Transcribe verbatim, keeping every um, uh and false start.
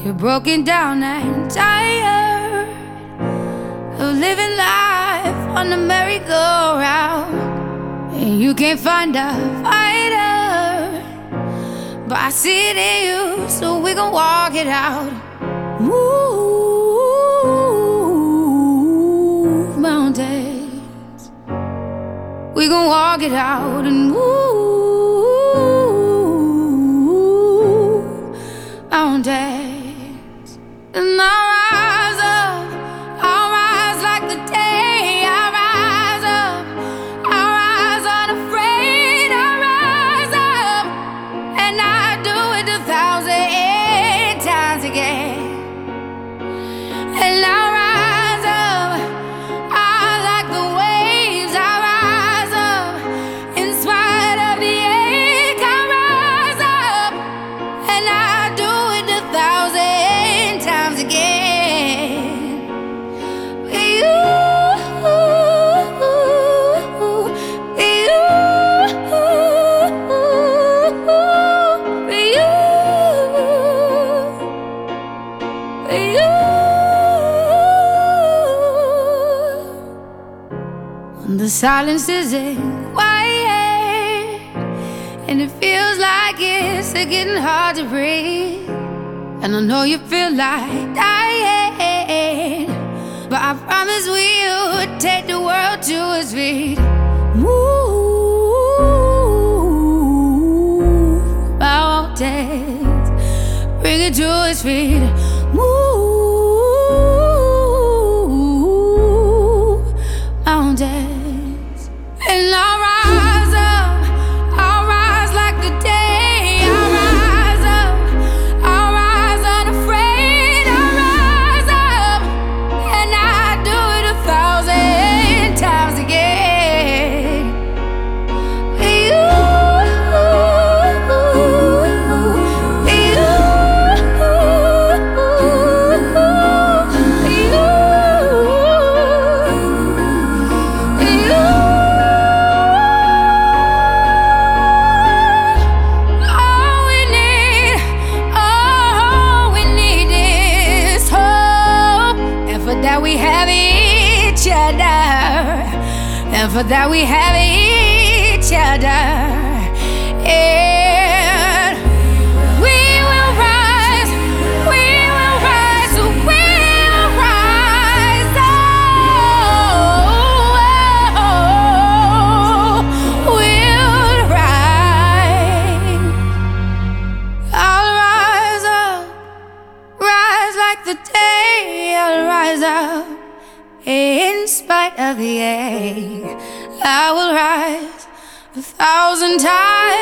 You're broken down and tired of living life on the merry-go-round, and you can't find a fighter, but I see it in you, so we gon' walk it out. Move mountains, we gon' walk it out and move mountains. And I'll rise up, I'll rise like the day. I'll rise up, I'll rise unafraid. I'll rise up, and I'll do it a thousand times again. And I'll rise up, I like the waves. I'll rise up, in spite of the ache. I'll rise up, and I'll do it a thousand times again. For you, for you, for you, for you. The silence isn't quiet, and it feels like it's getting hard to breathe. And I know you feel like dying, but I promise we'll take the world to its feet. Move mountains, bring it to its feet. Move mountains. And I'll rise up, I'll rise like the day. I'll rise up, I'll rise unafraid. I'll rise up, and I'll do it a thousand times again. For you, for you, for you, for you. That we have each other, and for that we have each other, and we will rise, we will rise, we will rise, oh, we'll rise. I'll rise up, rise like the day. I'll rise up, in spite of the ache. I will rise a thousand times